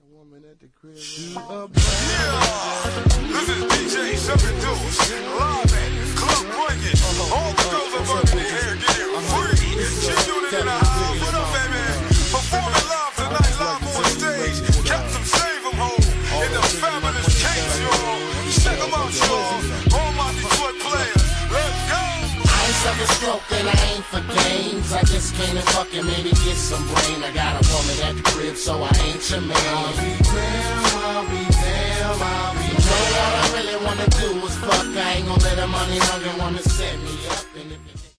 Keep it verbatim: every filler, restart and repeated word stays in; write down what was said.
woman at the crib. She Yeah, this is D J Seven Deuce, live at Club Breaking. All the girls are burning their hair, getting free. She doing it in the house. What up, baby? Performing live tonight, live on stage. Captain Save 'em home in the fabulous case, y'all. Check 'em out, y'all. All my Detroit players, let's go. I ain't sucker stroke and I ain't for games. I just came to fucking maybe get some brain. I got a woman at the crib, so I ain't your man. I'll be damn, I'll be damn, I'll be You know what I really wanna do is fuck. I ain't gonna let a money hunger wanna set me up. And if